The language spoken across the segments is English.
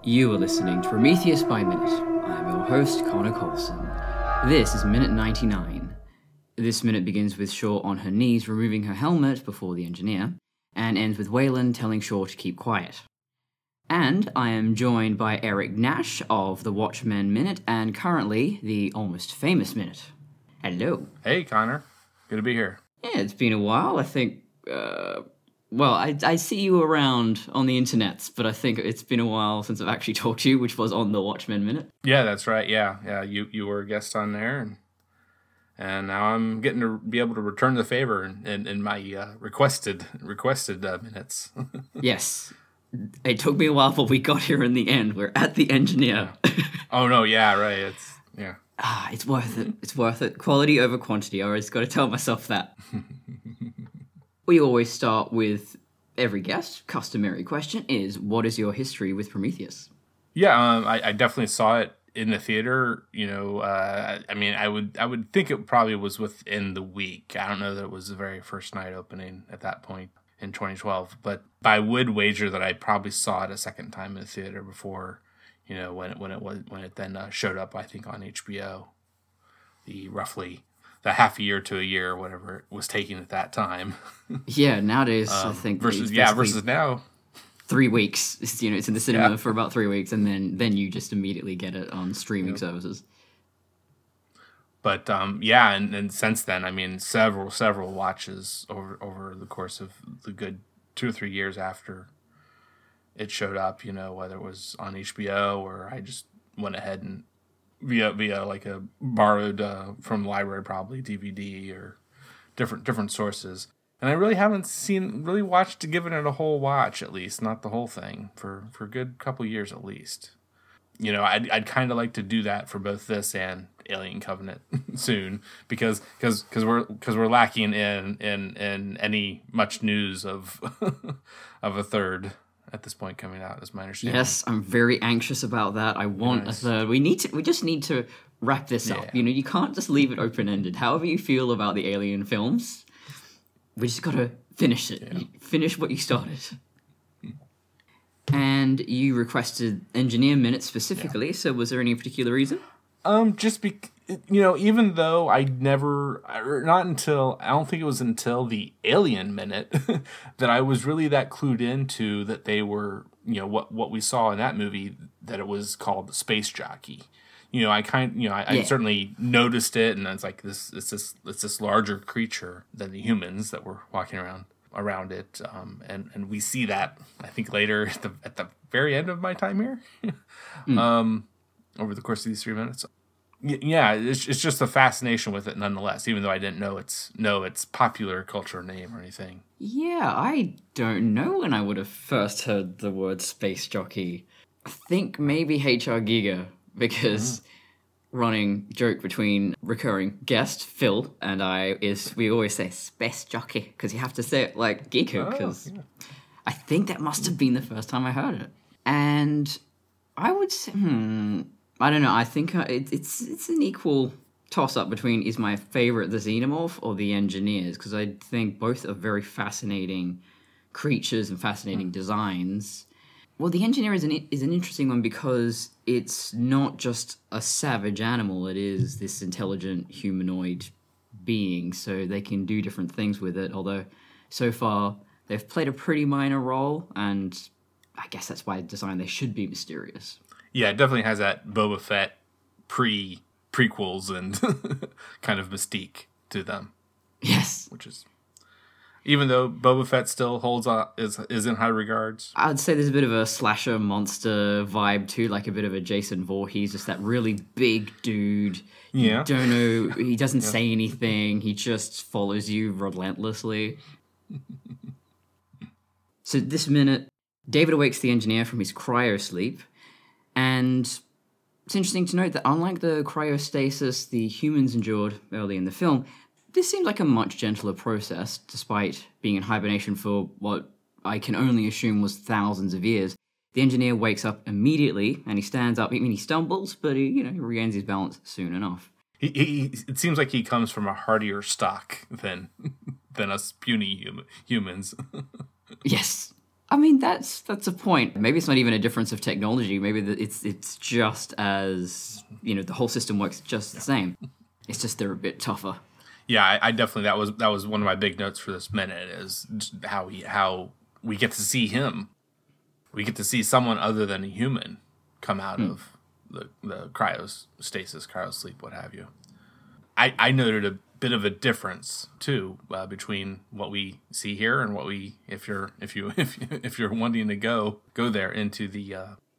You are listening to Prometheus by Minute. I am your host, Connor Coulson. This is minute 99. This minute begins with Shaw on her knees removing her helmet before the engineer, and ends with Wayland telling Shaw to keep quiet. And I am joined by Eric Nash of the Watchmen Minute, and currently the Almost Famous Minute. Hello. Hey, Connor. Good to be here. Yeah, it's been a while. I think, I see you around on the internets, but I think it's been a while since I've actually talked to you, which was on the Watchmen Minute. Yeah, that's right. Yeah. You were a guest on there, and now I'm getting to be able to return the favor in my requested minutes. Yes. It took me a while, but we got here in the end. We're at the engineer. Oh, no, yeah, right. It's worth it. It's worth it. Quality over quantity. I always got to tell myself that. We always start with every guest. Customary question is, what is your history with Prometheus? Yeah, I definitely saw it in the theater. I would think it probably was within the week. I don't know that it was the very first night opening at that point in 2012, but I would wager that I probably saw it a second time in the theater before, when it then showed up, I think, on HBO. Roughly the half a year to a year, or whatever it was taking at that time. Yeah, nowadays I think versus now 3 weeks. It's in the cinema for about 3 weeks, and then you just immediately get it on streaming services. But and since then, I mean, several watches over the course of the good 2 or 3 years after it showed up. Whether it was on HBO or I just went ahead and via like a borrowed from the library, probably DVD or different sources. And I really haven't watched to give it a whole watch, at least not the whole thing, for a good couple years at least. I'd kind of like to do that for both this and Alien Covenant soon, because we're lacking in any much news of of a third at this point coming out, is my understanding. Yes, I'm very anxious about that. I want a third. We just need to wrap this up. You can't just leave it open-ended. However you feel about the Alien films, we just got to finish it. Yeah. Finish what you started. And you requested engineer minutes specifically, so was there any particular reason? Even though I don't think it was until the Alien Minute that I was really that clued into that they were, what we saw in that movie, that it was called the Space Jockey. I certainly noticed it, and it's like it's this larger creature than the humans that were walking around it, and we see that, I think, later at the very end of my time here, over the course of these 3 minutes. Yeah, it's just a fascination with it nonetheless, even though I didn't know its popular culture name or anything. Yeah, I don't know when I would have first heard the word space jockey. I think maybe H.R. Giger, because running joke between recurring guest Phil and I is we always say space jockey, because you have to say it like Giger, because I think that must have been the first time I heard it. And I would say, I don't know. I think it's an equal toss-up between is my favorite the Xenomorph or the Engineers, because I think both are very fascinating creatures and fascinating designs. Well, the Engineer is an interesting one because it's not just a savage animal. It is this intelligent humanoid being, so they can do different things with it, although so far they've played a pretty minor role, and I guess that's by design they should be mysterious. Yeah, it definitely has that Boba Fett prequels and kind of mystique to them. Yes. Which is, even though Boba Fett still holds is in high regards. I'd say there's a bit of a slasher monster vibe too, like a bit of a Jason Voorhees, just that really big dude. Yeah. You don't know, he doesn't say anything, he just follows you relentlessly. So this minute, David awakes the Engineer from his cryo-sleep, and it's interesting to note that unlike the cryostasis the humans endured early in the film, this seems like a much gentler process, despite being in hibernation for what I can only assume was thousands of years. The Engineer wakes up immediately, and he stands up. I mean, he stumbles, but he regains his balance soon enough. It seems like he comes from a hardier stock than us puny humans. Yes. I mean, that's a point. Maybe it's not even a difference of technology. Maybe it's just as, the whole system works just the same. It's just they're a bit tougher. Yeah, I definitely that was one of my big notes for this minute is how we get to see him. We get to see someone other than a human come out of the cryostasis, cryosleep, what have you. I noted a bit of a difference too between what we see here and what we if you're wanting to go there into the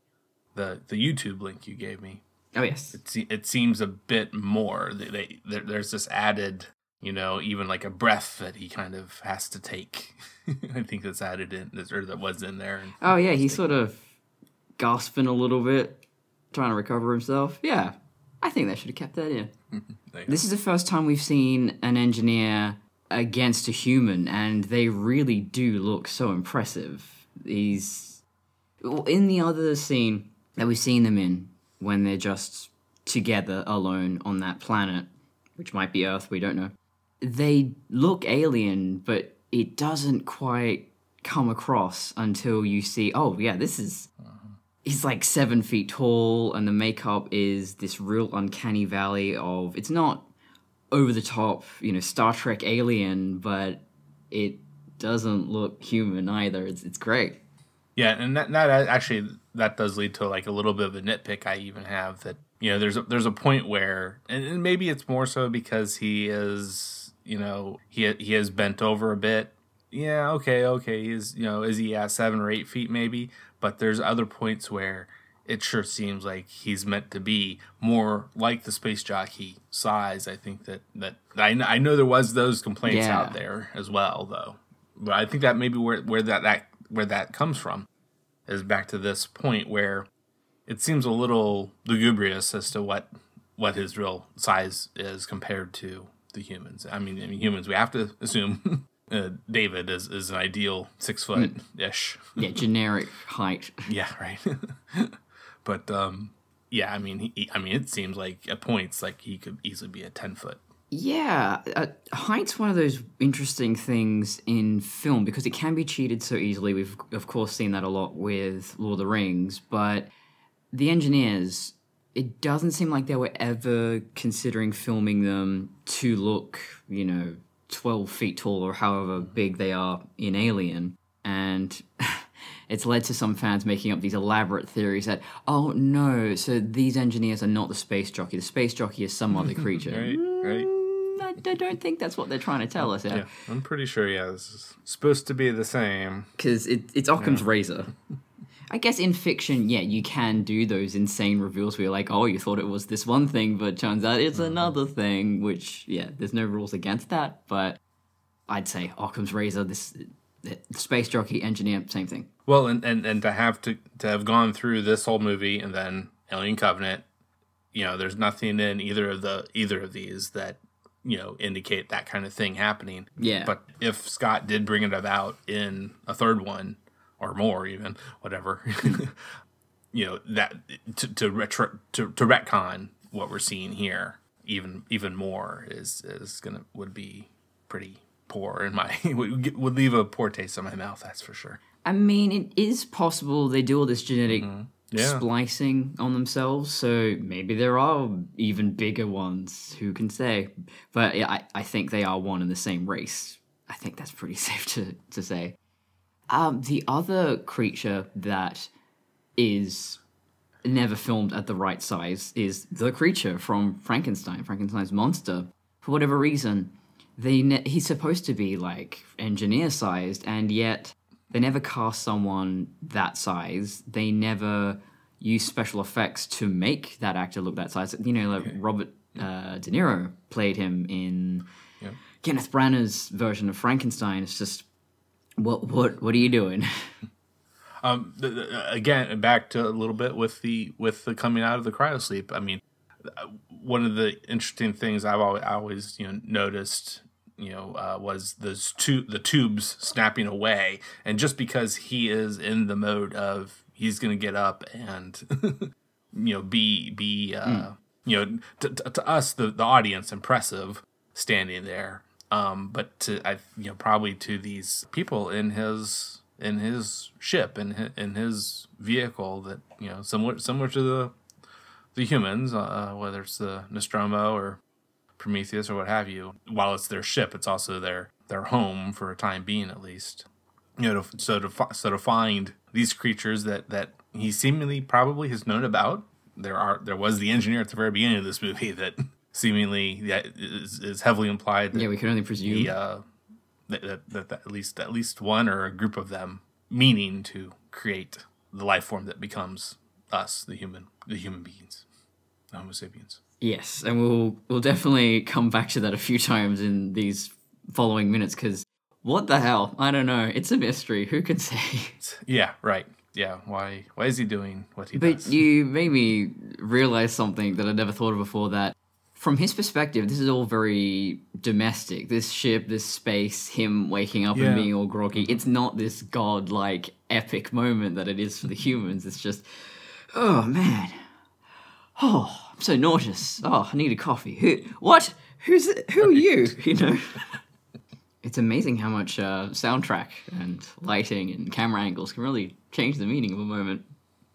YouTube link you gave me. Oh yes, it seems a bit more. There's this added, even like a breath that he kind of has to take. I think that's added in, or that was in there. Oh yeah, he's sort of gasping a little bit, trying to recover himself. Yeah, I think they should have kept that in. This is the first time we've seen an engineer against a human, and they really do look so impressive. He's in the other scene that we've seen them in, when they're just together alone on that planet, which might be Earth, we don't know. They look alien, but it doesn't quite come across until you see, oh yeah, this is... He's like 7 feet tall, and the makeup is this real uncanny valley of... It's not over the top, Star Trek alien, but it doesn't look human either. It's great. Yeah, and that actually that does lead to like a little bit of a nitpick I even have that there's a point where and maybe it's more so because he is he has bent over a bit. Yeah, okay, he's is he at 7 or 8 feet maybe? But there's other points where it sure seems like he's meant to be more like the space jockey size. I think that I know there was those complaints out there as well though, but I think that maybe where that comes from is back to this point where it seems a little lugubrious as to what his real size is compared to the humans. I mean humans, we have to assume David is an ideal 6 foot ish. Yeah, generic height. Yeah, right. But yeah, I mean it seems like at points like he could easily be a 10-foot. Yeah, height's one of those interesting things in film because it can be cheated so easily. We've, of course, seen that a lot with Lord of the Rings, but the engineers, it doesn't seem like they were ever considering filming them to look, 12 feet tall or however big they are in Alien. And it's led to some fans making up these elaborate theories that, oh no, so these engineers are not the space jockey. The space jockey is some other creature. Right. I don't think that's what they're trying to tell us. Yeah, I'm pretty sure, this is supposed to be the same. Because it's Occam's razor. I guess in fiction, you can do those insane reveals where you're like, oh, you thought it was this one thing, but turns out it's another thing, which, there's no rules against that, but I'd say Occam's razor, the space jockey, engineer, same thing. Well, and to have gone through this whole movie and then Alien Covenant, there's nothing in either of these that indicate that kind of thing happening. Yeah. But if Scott did bring it about in a third one or more, even whatever, that to retcon what we're seeing here even more would be pretty poor in my would leave a poor taste in my mouth. That's for sure. I mean, it is possible they do all this genetic splicing on themselves, so maybe there are even bigger ones, who can say? But I think they are one and the same race. I think that's pretty safe to say. The other creature that is never filmed at the right size is the creature from Frankenstein's monster. For whatever reason, he's supposed to be like engineer-sized, and yet they never cast someone that size. They never use special effects to make that actor look that size. Like Robert De Niro played him in Kenneth Branagh's version of Frankenstein. It's just, what are you doing? Again, back to a little bit with the coming out of the cryosleep. I mean, one of the interesting things I've always noticed was the tubes snapping away, and just because he is in the mode of he's going to get up and be to us the audience impressive standing there, but to probably to these people in his in his ship, in his vehicle that, you know, similar to the humans, whether it's the Nostromo or Prometheus or what have you. While it's their ship, it's also their home for a time being, at least. You know, to find these creatures that he seemingly probably has known about. There was the engineer at the very beginning of this movie that seemingly is heavily implied that we can only presume that at least one or a group of them meaning to create the life form that becomes us, the human beings, the Homo sapiens. Yes, and we'll definitely come back to that a few times in these following minutes, because what the hell? I don't know. It's a mystery. Who can say? Yeah, right. Yeah, why is he doing what he does? But you made me realize something that I never thought of before, that from his perspective, this is all very domestic. This ship, this space, him waking up and being all groggy. It's not this godlike epic moment that it is for the humans. It's just, oh man. Oh, I'm so nauseous. Oh, I need a coffee. What? Who are you? You know? It's amazing how much soundtrack and lighting and camera angles can really change the meaning of a moment.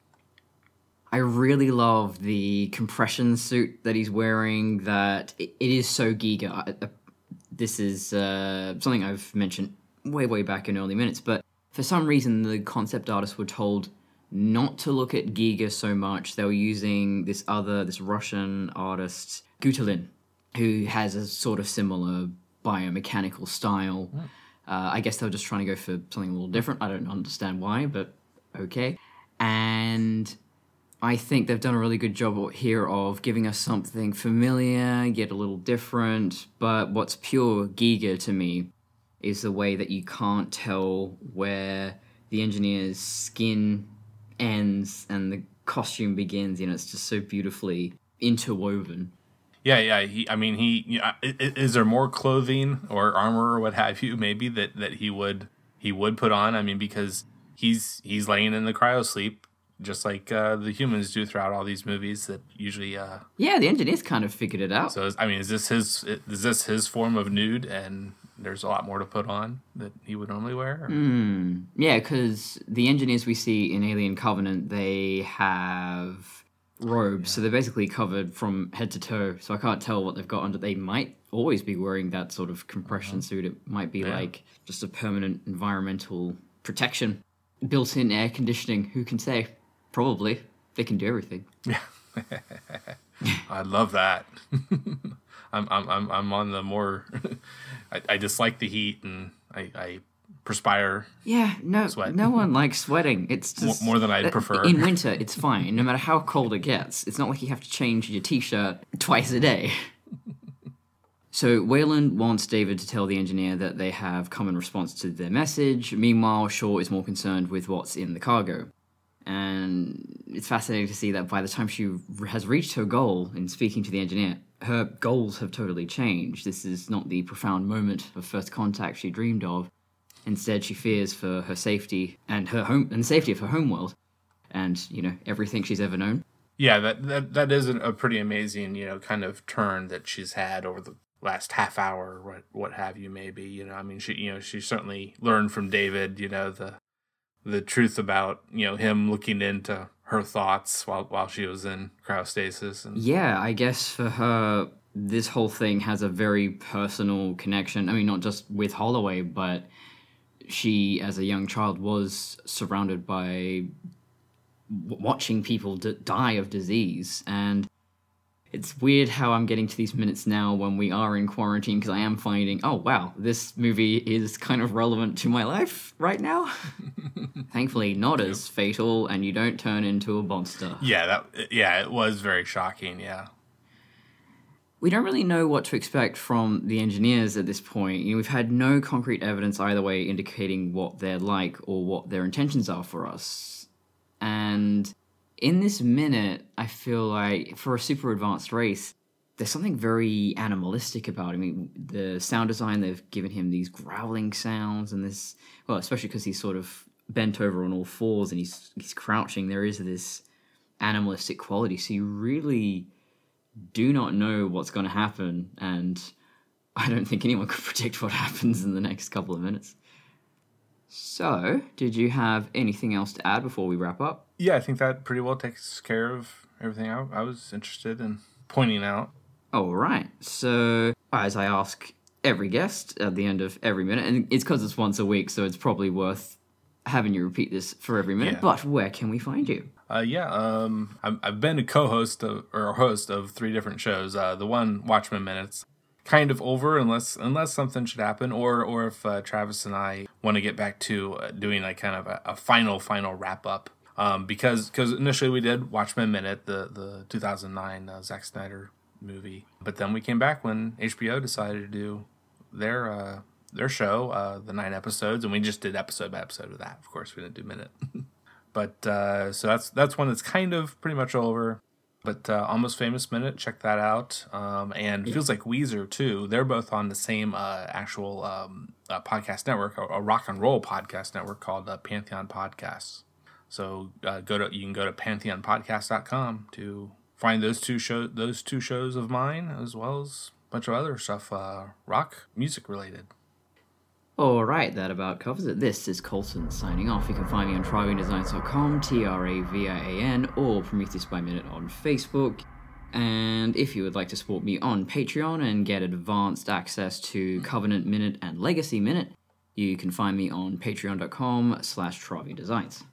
I really love the compression suit that he's wearing, that it is so Giger. This is something I've mentioned way back in early minutes, but for some reason the concept artists were told not to look at Giger so much. They were using this Russian artist, Gutelin, who has a sort of similar biomechanical style. I guess they were just trying to go for something a little different. I don't understand why, but okay. And I think they've done a really good job here of giving us something familiar, yet a little different. But what's pure Giger to me is the way that you can't tell where the engineer's skin ends and the costume begins. You know, it's just so beautifully interwoven. Yeah. Is there more clothing or armor or what have you, maybe that he would put on? I mean, because he's laying in the cryosleep, just like the humans do throughout all these movies. That usually, the engineers kind of figured it out. So, is this his form of nude, and there's a lot more to put on that he would normally wear? Yeah, because the engineers we see in Alien Covenant, they have robes, so they're basically covered from head to toe, so I can't tell what they've got under. They might always be wearing that sort of compression suit. It might be like just a permanent environmental protection, built-in air conditioning. Who can say? Probably. They can do everything. Yeah. I love that. I'm on the more I dislike the heat, and I perspire. Yeah, no, sweat. No one likes sweating. It's just more than I'd prefer. In winter, it's fine, no matter how cold it gets. It's not like you have to change your t-shirt twice a day. So Weyland wants David to tell the engineer that they have come in response to their message. Meanwhile, Shaw is more concerned with what's in the cargo. And it's fascinating to see that by the time she has reached her goal in speaking to the engineer, her goals have totally changed. This is not the profound moment of first contact she dreamed of. Instead, she fears for her safety and her home and the safety of her homeworld, and everything she's ever known. Yeah, that is a pretty amazing kind of turn that she's had over the last half hour, or what have you, maybe. She certainly learned from David, the truth about him looking into her thoughts while she was in cryostasis. And yeah, I guess for her, this whole thing has a very personal connection. I mean, not just with Holloway, but she, as a young child, was surrounded by watching people die of disease. And it's weird how I'm getting to these minutes now when we are in quarantine, because I am finding, oh, wow, this movie is kind of relevant to my life right now. Thankfully, not as fatal, and you don't turn into a monster. Yeah, it was very shocking, yeah. We don't really know what to expect from the engineers at this point. We've had no concrete evidence either way indicating what they're like or what their intentions are for us. And in this minute, I feel like for a super advanced race, there's something very animalistic about him. I mean, the sound design, they've given him these growling sounds and this, well, especially because he's sort of bent over on all fours and he's crouching, there is this animalistic quality. So you really do not know what's going to happen, and I don't think anyone could predict what happens in the next couple of minutes. So, did you have anything else to add before we wrap up? Yeah, I think that pretty well takes care of everything I was interested in pointing out. All right. So, as I ask every guest at the end of every minute, and it's because it's once a week, so it's probably worth having you repeat this for every minute. Yeah. But where can we find you? I've been a co-host or host of 3 different shows. The one Watchmen Minutes, kind of over unless something should happen, or if Travis and I want to get back to doing like kind of a final wrap up. Because initially we did Watchmen Minute, the 2009 Zack Snyder movie, but then we came back when HBO decided to do their show, the 9 episodes, and we just did episode by episode of that. Of course, we didn't do minute. But so that's one that's kind of pretty much over. But Almost Famous Minute, check that out. And Feels Like Weezer too. They're both on the same actual podcast network, a rock and roll podcast network called Pantheon Podcasts. So you can go to pantheonpodcast.com to find those two shows of mine, as well as a bunch of other stuff, rock music related. All right, that about covers it. This is Colson signing off. You can find me on TravianDesigns.com, TRAVIAN, or Prometheus by Minute on Facebook. And if you would like to support me on Patreon and get advanced access to Covenant Minute and Legacy Minute, you can find me on patreon.com/TravianDesigns.